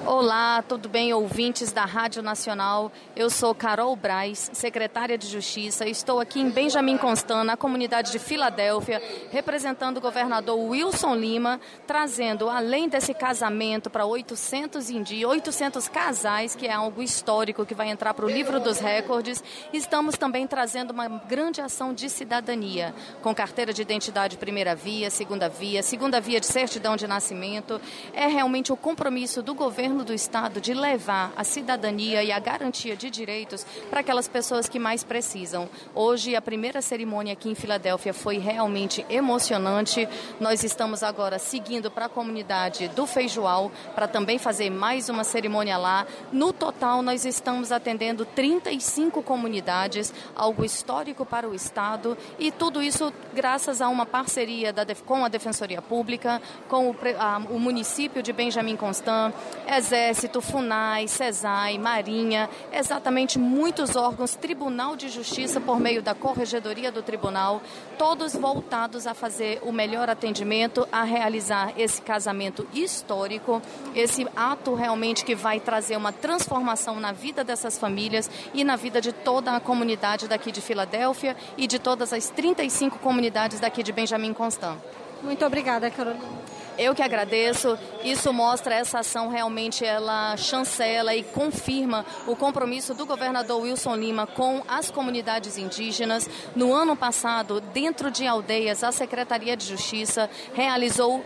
Olá, tudo bem, ouvintes da Rádio Nacional? Eu sou Carol Braz, secretária de Justiça. Estou aqui em Benjamin Constant, na comunidade de Filadélfia, representando o governador Wilson Lima, trazendo, além desse casamento para 800 casais, que é algo histórico que vai entrar para o livro dos recordes, estamos também trazendo uma grande ação de cidadania, com carteira de identidade primeira via, segunda via de certidão de nascimento. É realmente o compromisso do governo do Estado de levar a cidadania e a garantia de direitos para aquelas pessoas que mais precisam. Hoje, a primeira cerimônia aqui em Filadélfia foi realmente emocionante. Nós estamos agora seguindo para a comunidade do Feijoal para também fazer mais uma cerimônia lá. No total, nós estamos atendendo 35 comunidades, algo histórico para o Estado, e tudo isso graças a uma parceria com a Defensoria Pública, com o município de Benjamin Constant, Exército, FUNAI, CESAI, Marinha, exatamente muitos órgãos, Tribunal de Justiça por meio da Corregedoria do Tribunal, todos voltados a fazer o melhor atendimento, a realizar esse casamento histórico, esse ato realmente que vai trazer uma transformação na vida dessas famílias e na vida de toda a comunidade daqui de Filadélfia e de todas as 35 comunidades daqui de Benjamin Constant. Muito obrigada, Carolina. Eu que agradeço. Isso mostra, essa ação realmente, ela chancela e confirma o compromisso do governador Wilson Lima com as comunidades indígenas. No ano passado, dentro de aldeias, a Secretaria de Justiça realizou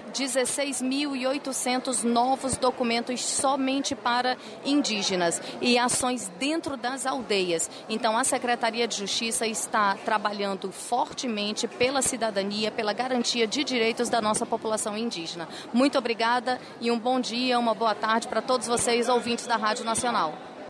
16.800 novos documentos somente para indígenas e ações dentro das aldeias. Então, a Secretaria de Justiça está trabalhando fortemente pela cidadania, pela garantia de direitos da nossa população indígena. Muito obrigada e um bom dia, uma boa tarde para todos vocês, ouvintes da Rádio Nacional.